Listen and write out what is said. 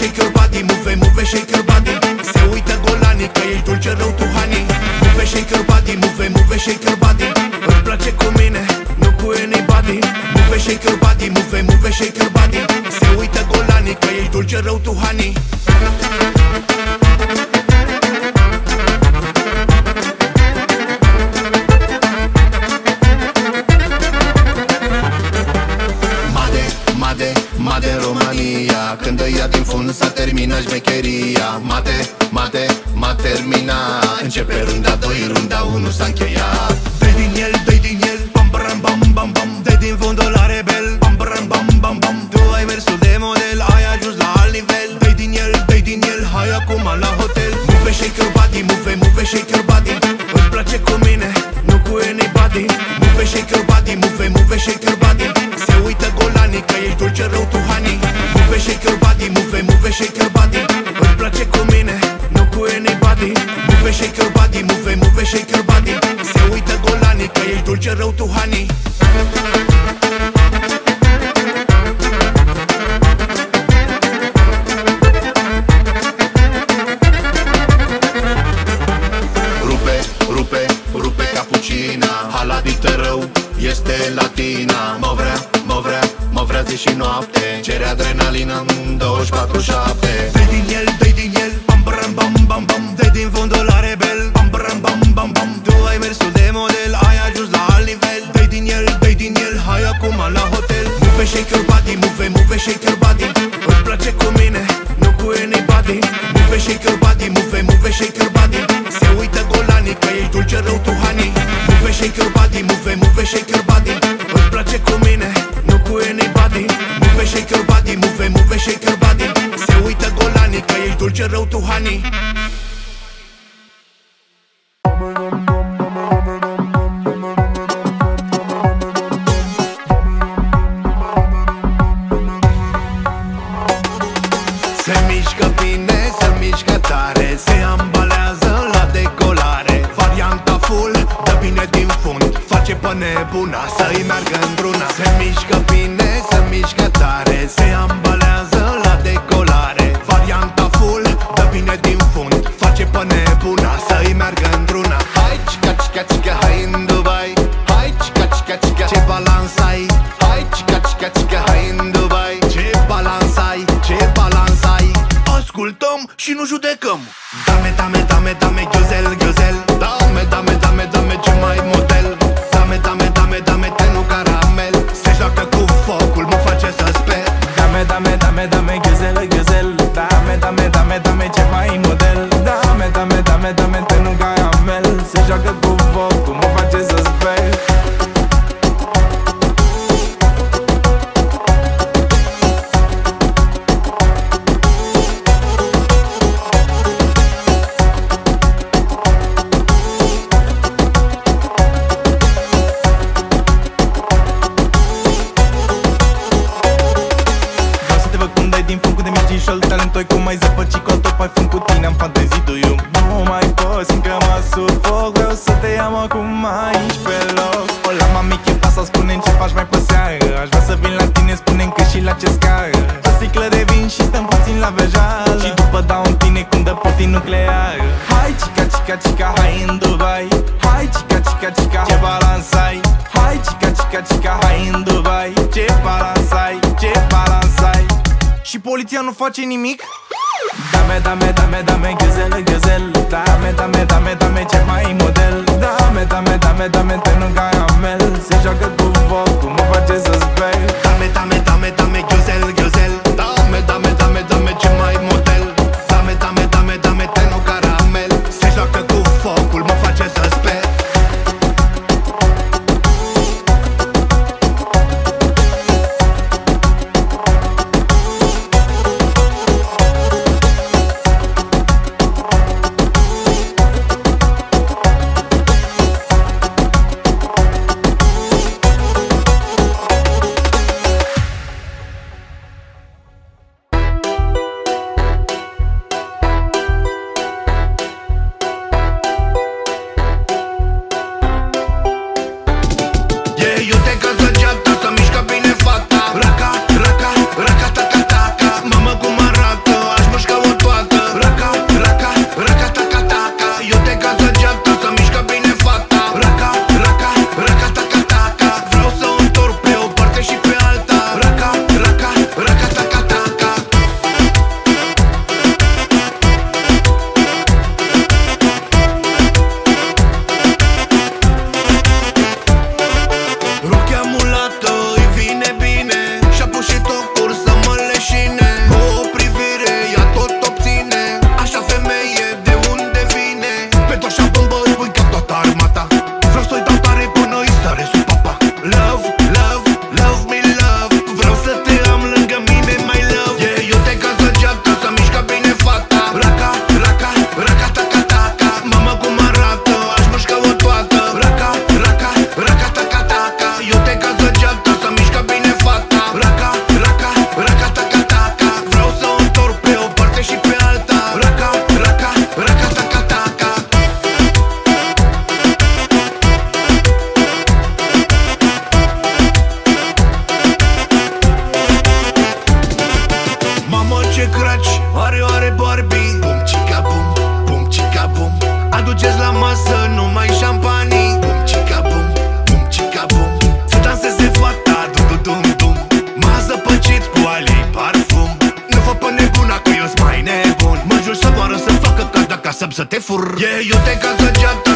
shake your body, move, shake your body. Se uită golanii că ești dulce rău tu, honey. Move, shake your body, move, shake your body. Îmi place cu mine, nu cu anybody. Move, shake your body, move, shake your body. Se uită golanii că ești dulce rău tu, honey. Made România, când ia din fund s-a terminat șmecheria. Mate, termina. Începe runda 2, runda 1 s-a încheiat. Dă-i din el, bam bam bam bam bam. Dă-i din fundul la rebel, bam bam bam bam bam. Tu ai mersul de model, ai ajuns la alt nivel. Dă-i din el, hai acum la hotel. Move, shake your body, move, shake your body. Îți place cu mine, nu cu anybody. Move, shake your body, move, shake your body. Se uită golanii că ești dulce rău tu, honey. Move, shake your body, move, shake your body. Îți place cu mine, nu cu anybody. Move, shake your body, move, shake your body. Se uită golanii că ești dulce rău tu, honey. Rupe cappuccina. Haladită rău, este latina. Mă vrea zi și noapte. Cere adrenalină în 24/7. Dă-i din el, bam bam bam bam bam. Dă-i din fundul la rebel, bam bam bam bam bam. Tu ai mersul de model, ai ajuns la alt nivel. Dă-i din el, hai acum la hotel. Move, shake your body, move, shake your body. Îți place cu mine, nu cu anybody. Move, shake your body, move, shake your body. Se uită golanii că ești dulce rău tu, honey. Move, shake your body, move, shake your body. Îți place cu mine, nu cu anybody. Move, shake your body, move, shake your body. Se uită golanii că ești dulce rău tu, honey. Se mișcă bine, se mișcă tare. Se ambalează la decolare. Varianta full, dă bine din fund. Face pe nebuna să-i meargă într-una. Se mișcă bine, se mișcă tare. Se ambalează la decolare. Varianta full, dă bine din fund. Face pe nebuna să-i meargă într-una. Hai cica, cica, cica, hai în Dubai. Hai cica, cica, cica, ce balans ai. Hai cica, cica, cica, hai în Dubai. Ce balans ai, ce balans ai. Ascultăm și nu judecăm. Dame, ghiuzel, ghiuzel. Dame, ce mai model. Dame, tenu caramel. Se joacă cu focul, mă face să sper. Dame, ghiuzel, ghiuzel. Dame, ce mai model. Dame, tenu caramel. Se joacă cu focul, mă face să sper. Talentoi cum ai zăpăci cu top ai fân cu tine. Am fantezii tu eu. Nu mai pot, simt că mă sufoc. Vreau să te iau acum aici pe loc. Hola mami, ce pasa? Spune-mi ce faci mai pe seară. Aș vrea să vin la tine, spune-mi că și la ce scară. O sticlă de vin și stăm puțin la vejală. Și după dau în tine cum dă potii nucleară. Hai cica, cica, cica, hai în Dubai. Hai cica, cica, cica, ce balans ai. Hai cica, cica, cica, hai în Dubai. Ce balans ai, ce balans ai. Și poliția nu face nimic? Dame, ghiuzel, ghiuzel. Dame, ce mai model. Dame, tenu caramel. Se joacă cu focul, mă face să sper. Dame, ghiuzel, ghiuzel. Dame, ce mai model. Dame, tenu caramel. Se joacă cu focul, mă face să sper. Oare Barbie, bum cica bum, bum cica bum. Aduceți la masă numai șampanii, bum cica bum, bum cica bum. Să danseze fata, dum-dum-dum-dum. M-a zăpăcit cu Ali parfum. Nu fă pe nebuna că eu-s mai nebun. Mă jur să moară, să facă card acasă să te fur. Eu te cază geanta